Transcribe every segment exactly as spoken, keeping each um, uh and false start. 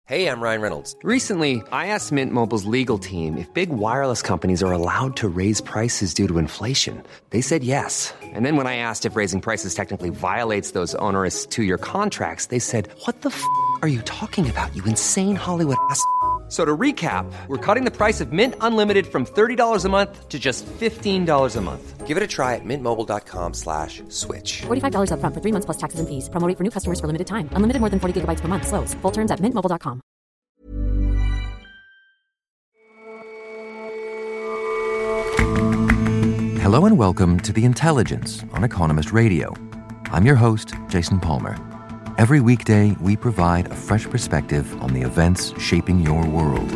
Hey, I'm Ryan Reynolds. Recently, I asked Mint Mobile's legal team if big wireless companies are allowed to raise prices due to inflation. They said yes. And then when I asked if raising prices technically violates those onerous two-year contracts, they said, what the f*** are you talking about, you insane Hollywood ass f- So to recap, we're cutting the price of Mint Unlimited from thirty dollars a month to just fifteen dollars a month. Give it a try at mintmobile.com slash switch. forty-five dollars up front for three months plus taxes and fees. Promo rate for new customers for limited time. Unlimited more than forty gigabytes per month. Slows full terms at mint mobile dot com. Hello and welcome to The Intelligence on Economist Radio. I'm your host, Jason Palmer. Every weekday, we provide a fresh perspective on the events shaping your world.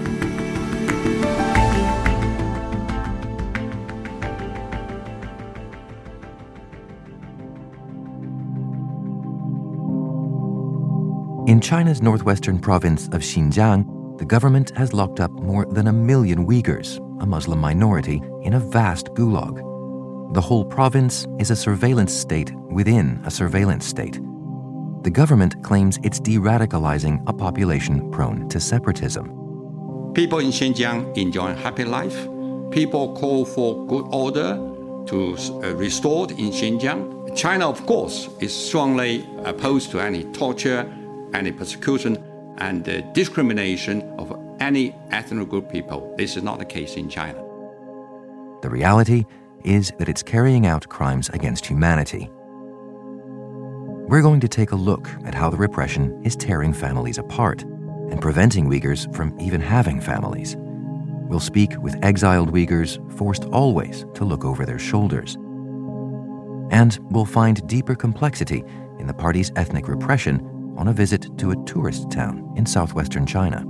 In China's northwestern province of Xinjiang, the government has locked up more than a million Uyghurs, a Muslim minority, in a vast gulag. The whole province is a surveillance state within a surveillance state. The government claims it's de-radicalizing a population prone to separatism. People in Xinjiang enjoy a happy life. People call for good order to uh, restored in Xinjiang. China, of course, is strongly opposed to any torture, any persecution, and uh, discrimination of any ethnic group people. This is not the case in China. The reality is that it's carrying out crimes against humanity. We're going to take a look at how the repression is tearing families apart and preventing Uyghurs from even having families. We'll speak with exiled Uyghurs forced always to look over their shoulders. And we'll find deeper complexity in the party's ethnic repression on a visit to a tourist town in southwestern China.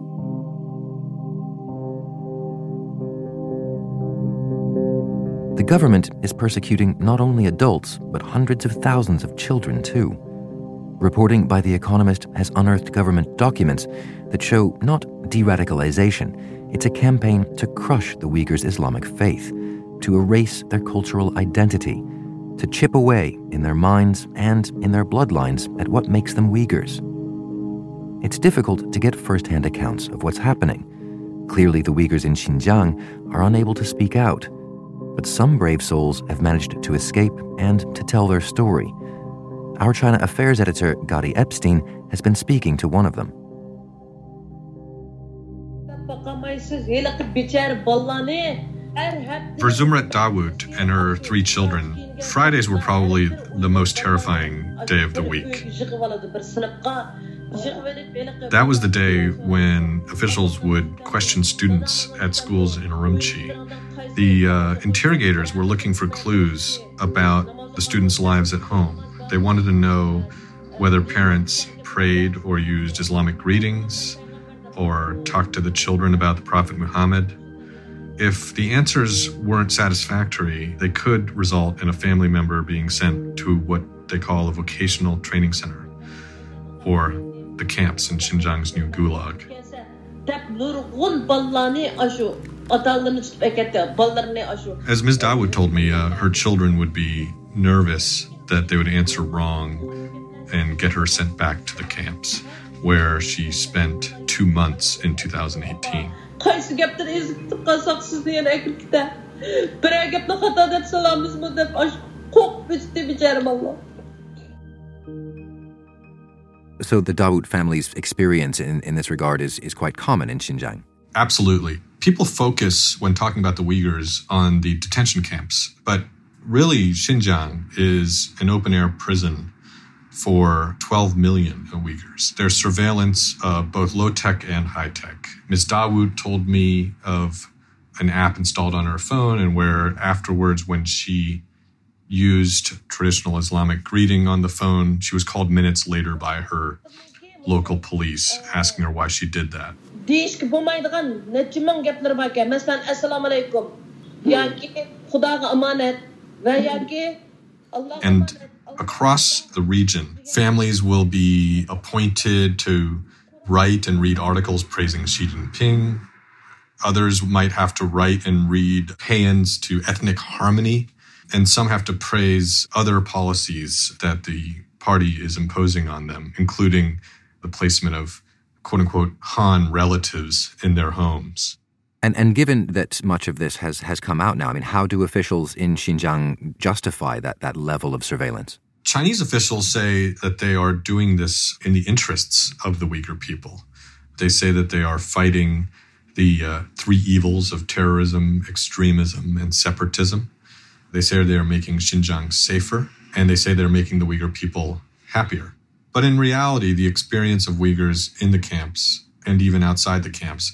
The government is persecuting not only adults, but hundreds of thousands of children too. Reporting by The Economist has unearthed government documents that show not de-radicalization, it's a campaign to crush the Uyghurs' Islamic faith, to erase their cultural identity, to chip away in their minds and in their bloodlines at what makes them Uyghurs. It's difficult to get first-hand accounts of what's happening. Clearly, the Uyghurs in Xinjiang are unable to speak out, but some brave souls have managed to escape and to tell their story. Our China Affairs editor, Gadi Epstein, has been speaking to one of them. For Zumrat Dawood and her three children, Fridays were probably the most terrifying day of the week. That was the day when officials would question students at schools in Urumqi. The uh, interrogators were looking for clues about the students' lives at home. They wanted to know whether parents prayed or used Islamic greetings or talked to the children about the Prophet Muhammad. If the answers weren't satisfactory, they could result in a family member being sent to what they call a vocational training center, or the camps in Xinjiang's new gulag. As Miz Dawood told me, uh, her children would be nervous that they would answer wrong and get her sent back to the camps, where she spent two months in two thousand eighteen. So the Dawood family's experience in, in this regard is, is quite common in Xinjiang. Absolutely. People focus, when talking about the Uyghurs, on the detention camps, but really, Xinjiang is an open-air prison for twelve million Uyghurs. There's surveillance of both low-tech and high-tech. Miz Dawood told me of an app installed on her phone, and where afterwards, when she used traditional Islamic greeting on the phone, she was called minutes later by her local police, asking her why she did that. And across the region, families will be appointed to write and read articles praising Xi Jinping. Others might have to write and read paeans to ethnic harmony. And some have to praise other policies that the party is imposing on them, including the placement of quote-unquote Han relatives in their homes. And and given that much of this has, has come out now, I mean, how do officials in Xinjiang justify that, that level of surveillance? Chinese officials say that they are doing this in the interests of the Uyghur people. They say that they are fighting the uh, three evils of terrorism, extremism, and separatism. They say they are making Xinjiang safer, and they say they're making the Uyghur people happier. But in reality, the experience of Uyghurs in the camps and even outside the camps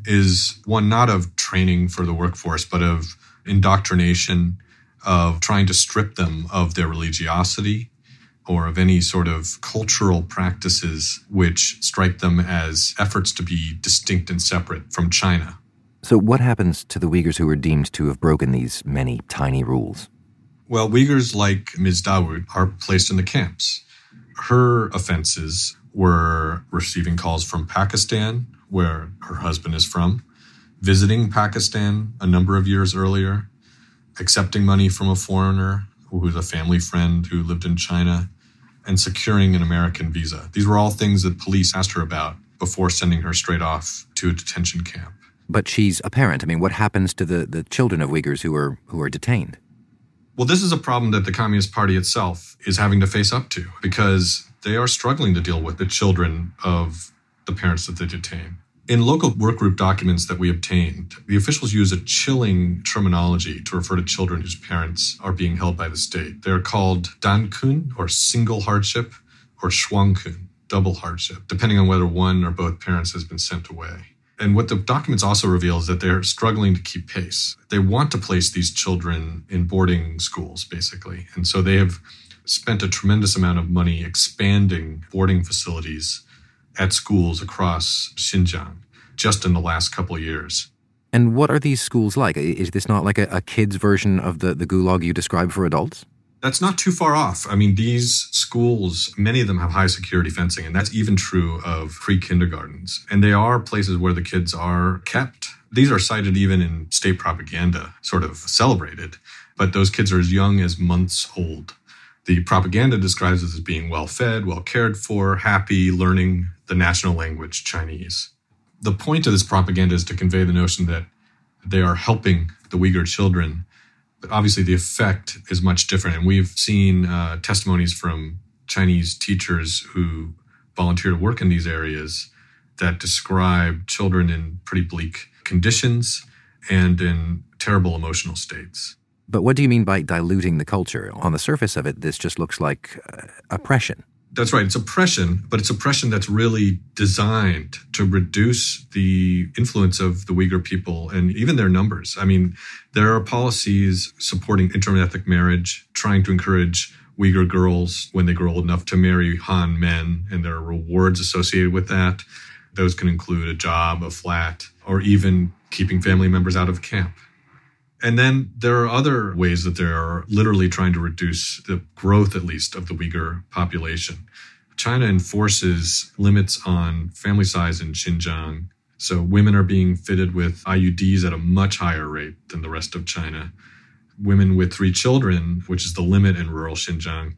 is one not of training for the workforce, but of indoctrination, of trying to strip them of their religiosity or of any sort of cultural practices which strike them as efforts to be distinct and separate from China. So what happens to the Uyghurs who are deemed to have broken these many tiny rules? Well, Uyghurs like Miz Dawood are placed in the camps. Her offenses were receiving calls from Pakistan, where her husband is from, visiting Pakistan a number of years earlier, accepting money from a foreigner who was a family friend who lived in China, and securing an American visa. These were all things that police asked her about before sending her straight off to a detention camp. But she's a parent. I mean, what happens to the, the children of Uyghurs who are who are detained? Well, this is a problem that the Communist Party itself is having to face up to because they are struggling to deal with the children of the parents that they detain. In local workgroup documents that we obtained, the officials use a chilling terminology to refer to children whose parents are being held by the state. They're called dankun, or single hardship, or shuangkun, double hardship, depending on whether one or both parents has been sent away. And what the documents also reveal is that they're struggling to keep pace. They want to place these children in boarding schools, basically. And so they have spent a tremendous amount of money expanding boarding facilities at schools across Xinjiang just in the last couple of years. And what are these schools like? Is this not like a, a kid's version of the, the gulag you describe for adults? That's not too far off. I mean, these schools, many of them have high security fencing, and that's even true of pre-kindergartens. And they are places where the kids are kept. These are cited even in state propaganda, sort of celebrated. But those kids are as young as months old. The propaganda describes it as being well-fed, well-cared for, happy, learning the national language, Chinese. The point of this propaganda is to convey the notion that they are helping the Uyghur children. But obviously the effect is much different. And we've seen uh, testimonies from Chinese teachers who volunteer to work in these areas that describe children in pretty bleak conditions and in terrible emotional states. But what do you mean by diluting the culture? On the surface of it, this just looks like uh, oppression. That's right. It's oppression, but it's oppression that's really designed to reduce the influence of the Uyghur people and even their numbers. I mean, there are policies supporting interethnic marriage, trying to encourage Uyghur girls when they grow old enough to marry Han men, and there are rewards associated with that. Those can include a job, a flat, or even keeping family members out of camp. And then there are other ways that they are literally trying to reduce the growth, at least, of the Uyghur population. China enforces limits on family size in Xinjiang. So women are being fitted with I U Ds at a much higher rate than the rest of China. Women with three children, which is the limit in rural Xinjiang,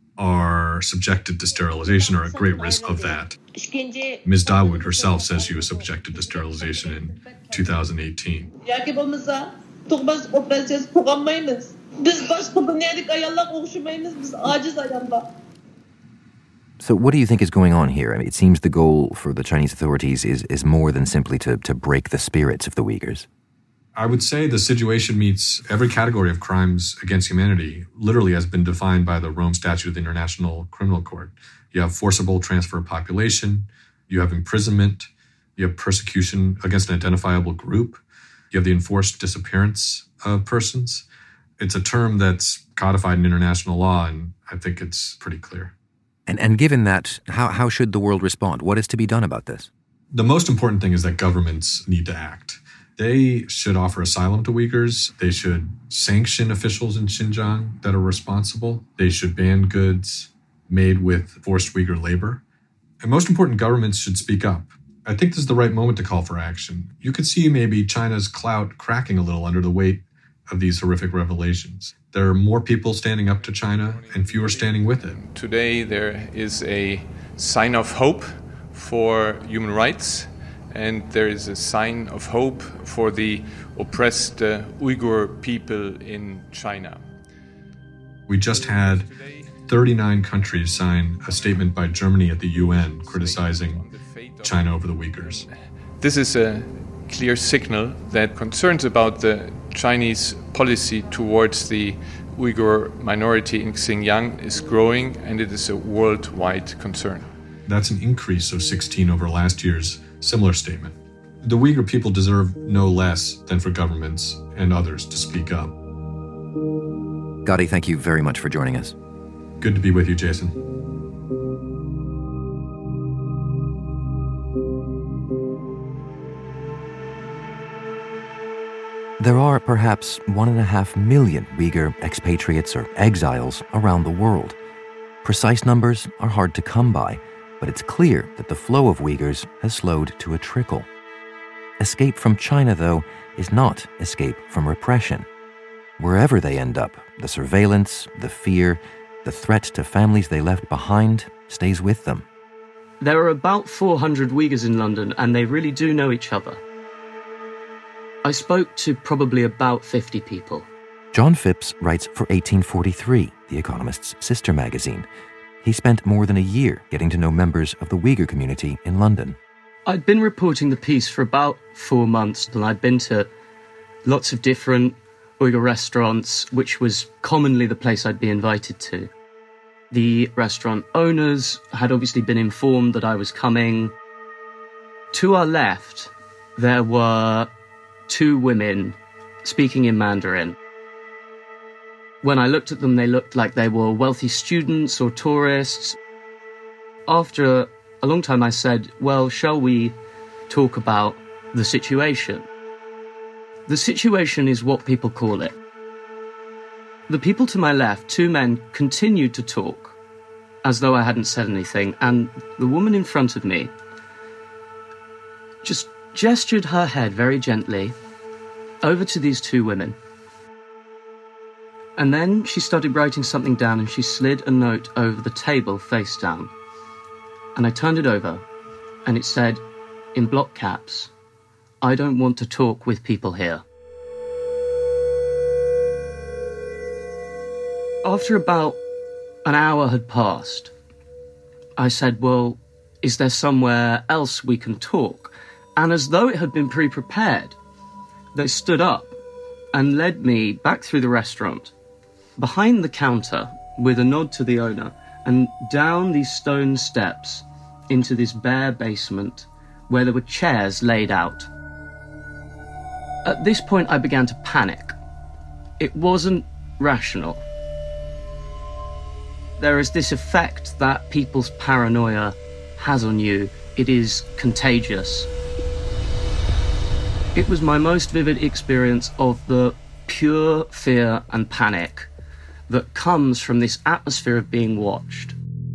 are subjected to sterilization or at great risk of that. Miz Dawood herself says she was subjected to sterilization in two thousand eighteen. Tugmaz operasyon koganmayız. Biz başka bir nelik ayarla konuşmayız. Biz aciz ayarla. So what do you think is going on here? I mean, it seems the goal for the Chinese authorities is, is more than simply to, to break the spirits of the Uyghurs. I would say the situation meets every category of crimes against humanity, literally has been defined by the Rome Statute of the International Criminal Court. You have forcible transfer of population, you have imprisonment, you have persecution against an identifiable group, you have the enforced disappearance of persons. It's a term that's codified in international law, and I think it's pretty clear. And and given that, how, how should the world respond? What is to be done about this? The most important thing is that governments need to act. They should offer asylum to Uyghurs. They should sanction officials in Xinjiang that are responsible. They should ban goods made with forced Uyghur labor. And most important, governments should speak up. I think this is the right moment to call for action. You could see maybe China's clout cracking a little under the weight of these horrific revelations. There are more people standing up to China and fewer standing with it. Today there is a sign of hope for human rights, and there is a sign of hope for the oppressed uh, Uyghur people in China. We just had thirty-nine countries sign a statement by Germany at the U N criticizing China over the Uyghurs. This is a clear signal that concerns about the Chinese policy towards the Uyghur minority in Xinjiang is growing, and it is a worldwide concern. That's an increase of sixteen over last year's similar statement. The Uyghur people deserve no less than for governments and others to speak up. Gadi, thank you very much for joining us. Good to be with you, Jason. There are perhaps one and a half million Uyghur expatriates or exiles around the world. Precise numbers are hard to come by, but it's clear that the flow of Uyghurs has slowed to a trickle. Escape from China, though, is not escape from repression. Wherever they end up, the surveillance, the fear, the threat to families they left behind stays with them. There are about four hundred Uyghurs in London, and they really do know each other. I spoke to probably about fifty people. John Phipps writes for eighteen forty-three, The Economist's sister magazine. He spent more than a year getting to know members of the Uyghur community in London. I'd been reporting the piece for about four months, and I'd been to lots of different Uyghur restaurants, which was commonly the place I'd be invited to. The restaurant owners had obviously been informed that I was coming. To our left, there were two women speaking in Mandarin. When I looked at them, they looked like they were wealthy students or tourists. After a long time, I said, well, shall we talk about the situation? The situation is what people call it. The people to my left, two men, continued to talk as though I hadn't said anything, and the woman in front of me just gestured her head very gently over to these two women. And then she started writing something down, and she slid a note over the table face down. And I turned it over, and it said, in block caps, I don't want to talk with people here. After about an hour had passed, I said, well, is there somewhere else we can talk? And as though it had been pre-prepared, they stood up and led me back through the restaurant, behind the counter with a nod to the owner, and down these stone steps into this bare basement where there were chairs laid out. At this point, I began to panic. It wasn't rational. There is this effect that people's paranoia has on you. It is contagious. It was my most vivid experience of the pure fear and panic that comes from this atmosphere of being watched.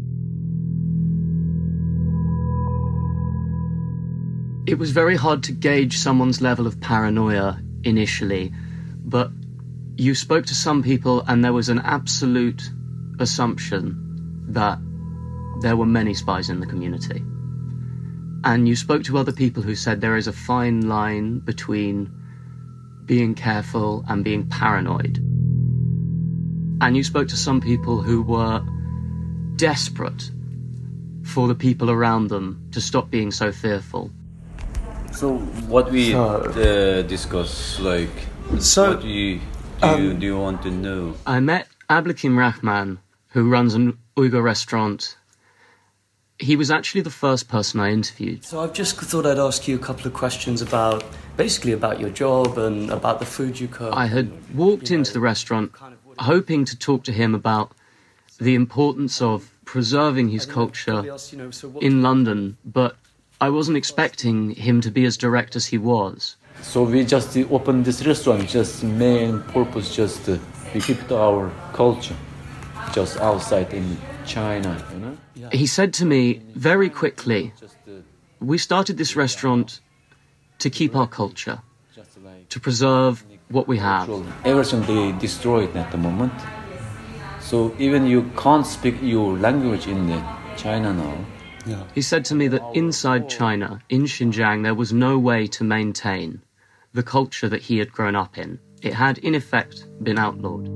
It was very hard to gauge someone's level of paranoia initially, but you spoke to some people and there was an absolute assumption that there were many spies in the community. And you spoke to other people who said there is a fine line between being careful and being paranoid. And you spoke to some people who were desperate for the people around them to stop being so fearful. So what we so, uh, discuss, like, so, what do you, do, um, you, do you want to know? I met Ablakim Rahman, who runs an Uyghur restaurant. He was actually the first person I interviewed. So I've just thought I'd ask you a couple of questions about, basically about your job and about the food you cook. I had walked into the restaurant hoping to talk to him about the importance of preserving his culture in London, but I wasn't expecting him to be as direct as he was. So we just opened this restaurant, just main purpose, just uh, we keep our culture, just outside in China, you know? He said to me very quickly, we started this restaurant to keep our culture, to preserve what we have. Everything they destroyed at the moment. So even you can't speak your language in China now, Yeah. He said to me that inside China, in Xinjiang, there was no way to maintain the culture that he had grown up in. It had, in effect, been outlawed.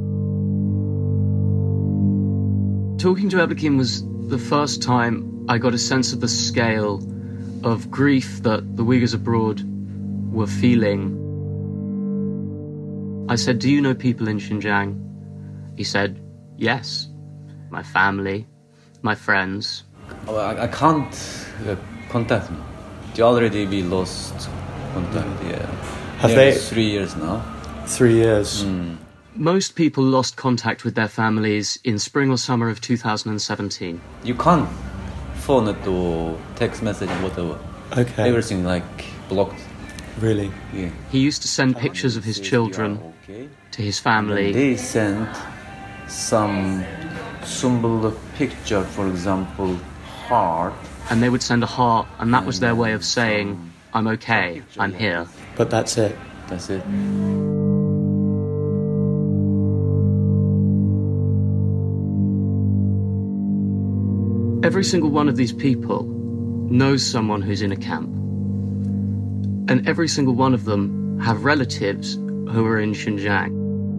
Talking to Ebla Kim was the first time I got a sense of the scale of grief that the Uyghurs abroad were feeling. I said, "Do you know people in Xinjiang?" He said, "Yes. My family, my friends." Oh, I, I can't uh, contact me. They already be lost contact, yeah. Have Nearly they? Three years now. Three years. Mm. Most people lost contact with their families in spring or summer of two thousand seventeen. You can't phone it or text message and whatever. Okay. Everything like blocked. Really? Yeah. He used to send pictures of his children to his family. They sent some symbol picture, for example, heart. And they would send a heart, and that was their way of saying, "I'm okay, I'm here." But that's it. That's it. Every single one of these people knows someone who's in a camp. And every single one of them have relatives who are in Xinjiang.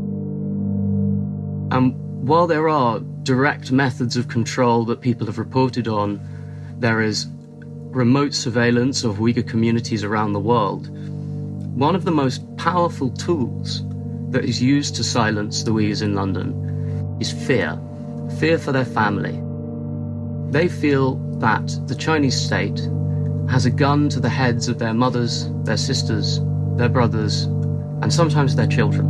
And while there are direct methods of control that people have reported on, there is remote surveillance of Uyghur communities around the world. One of the most powerful tools that is used to silence the Uyghurs in London is fear. Fear for their family. They feel that the Chinese state has a gun to the heads of their mothers, their sisters, their brothers, and sometimes their children.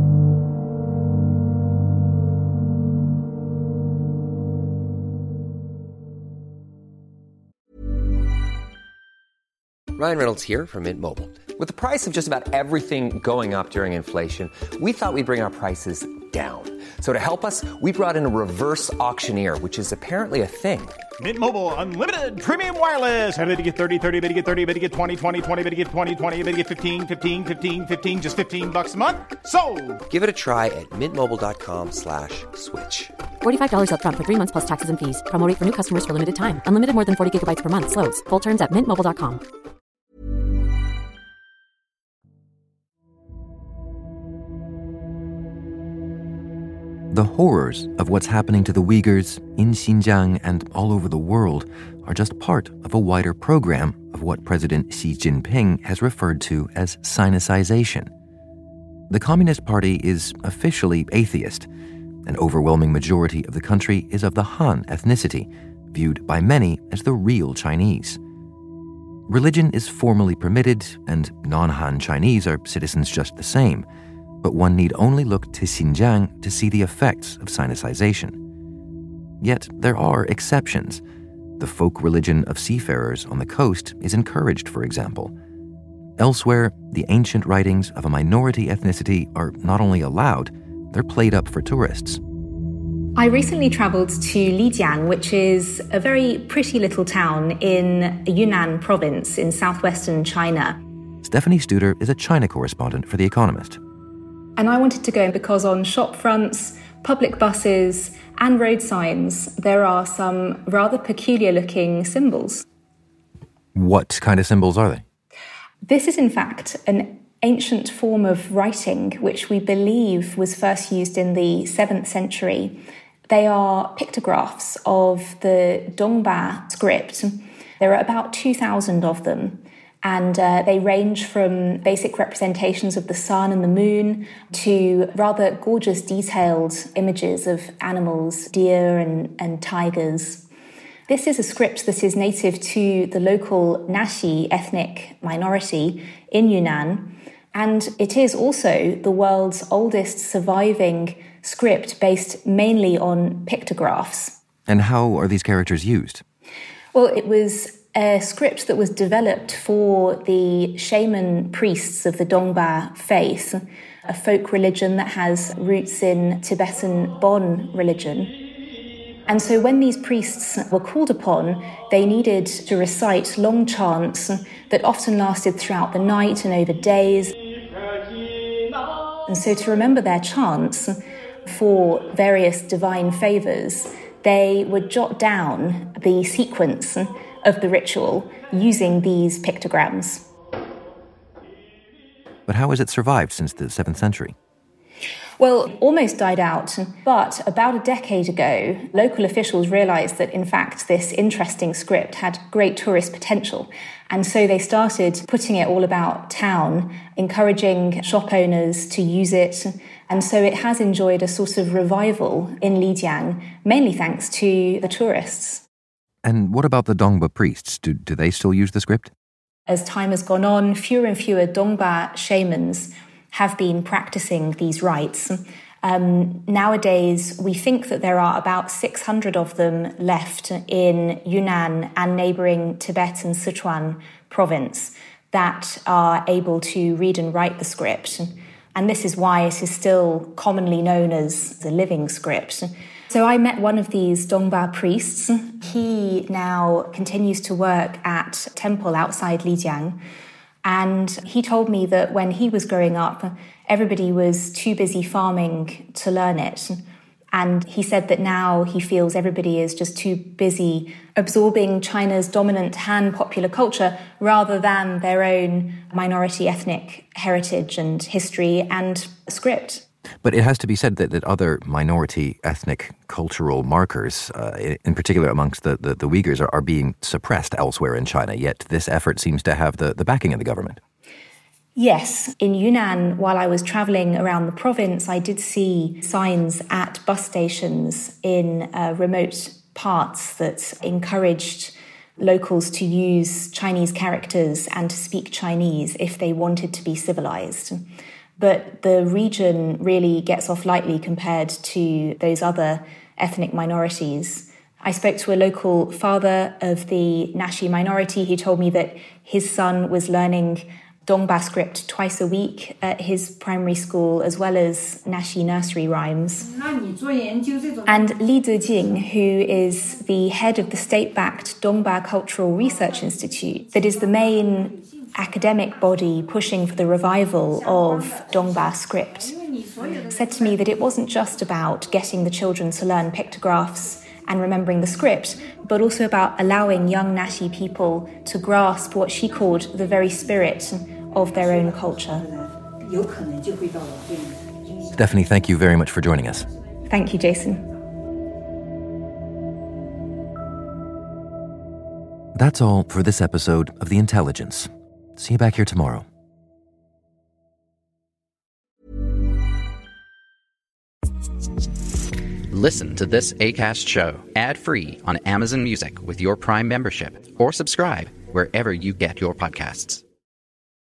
Ryan Reynolds here from Mint Mobile. With the price of just about everything going up during inflation, we thought we'd bring our prices down. So to help us, we brought in a reverse auctioneer, which is apparently a thing. Mint Mobile Unlimited Premium Wireless. How to get thirty, thirty, how to get thirty, how to get twenty, twenty, twenty, how to get twenty, twenty, how to get fifteen, fifteen, fifteen, fifteen, just fifteen bucks a month? Sold! Give it a try at mintmobile.com slash switch. forty-five dollars up front for three months plus taxes and fees. Promo rate for new customers for limited time. Unlimited more than forty gigabytes per month. Slows full terms at mint mobile dot com. The horrors of what's happening to the Uyghurs in Xinjiang and all over the world are just part of a wider program of what President Xi Jinping has referred to as sinicization. The Communist Party is officially atheist. An overwhelming majority of the country is of the Han ethnicity, viewed by many as the real Chinese. Religion is formally permitted, and non-Han Chinese are citizens just the same. But one need only look to Xinjiang to see the effects of sinicization. Yet there are exceptions. The folk religion of seafarers on the coast is encouraged, for example. Elsewhere, the ancient writings of a minority ethnicity are not only allowed, they're played up for tourists. I recently travelled to Lijiang, which is a very pretty little town in Yunnan province in southwestern China. Stephanie Studer is a China correspondent for The Economist. And I wanted to go because on shop fronts, public buses, and road signs, there are some rather peculiar-looking symbols. What kind of symbols are they? This is, in fact, an ancient form of writing which we believe was first used in the seventh century. They are pictographs of the Dongba script. There are about two thousand of them. And uh, they range from basic representations of the sun and the moon to rather gorgeous detailed images of animals, deer and, and tigers. This is a script that is native to the local Naxi ethnic minority in Yunnan. And it is also the world's oldest surviving script based mainly on pictographs. And how are these characters used? Well, it was a script that was developed for the shaman priests of the Dongba faith, a folk religion that has roots in Tibetan Bon religion. And so when these priests were called upon, they needed to recite long chants that often lasted throughout the night and over days. And so to remember their chants for various divine favours, they would jot down the sequence of the ritual using these pictograms. But how has it survived since the seventh century? Well, almost died out, but about a decade ago, local officials realised that, in fact, this interesting script had great tourist potential. And so they started putting it all about town, encouraging shop owners to use it. And so it has enjoyed a sort of revival in Lijiang, mainly thanks to the tourists. And what about the Dongba priests? Do, do they still use the script? As time has gone on, fewer and fewer Dongba shamans have been practicing these rites. Um, nowadays, we think that there are about six hundred of them left in Yunnan and neighbouring Tibet and Sichuan province that are able to read and write the script. And this is why it is still commonly known as the living script. So I met one of these Dongba priests. He now continues to work at a temple outside Lijiang. And he told me that when he was growing up, everybody was too busy farming to learn it. And he said that now he feels everybody is just too busy absorbing China's dominant Han popular culture rather than their own minority ethnic heritage and history and script. But it has to be said that, that other minority ethnic cultural markers, uh, in particular amongst the, the, the Uyghurs, are, are being suppressed elsewhere in China, yet this effort seems to have the, the backing of the government. Yes. In Yunnan, while I was travelling around the province, I did see signs at bus stations in uh, remote parts that encouraged locals to use Chinese characters and to speak Chinese if they wanted to be civilised. But the region really gets off lightly compared to those other ethnic minorities. I spoke to a local father of the Naxi minority who told me that his son was learning Dongba script twice a week at his primary school, as well as Naxi nursery rhymes. And Li Dejing, who is the head of the state-backed Dongba Cultural Research Institute, that is the main academic body pushing for the revival of Dongba script, said to me that it wasn't just about getting the children to learn pictographs and remembering the script, but also about allowing young Naxi people to grasp what she called the very spirit of their own culture. Stephanie, thank you very much for joining us. Thank you, Jason. That's all for this episode of The Intelligence. See you back here tomorrow. Listen to this Acast show ad-free on Amazon Music with your Prime membership, or subscribe wherever you get your podcasts.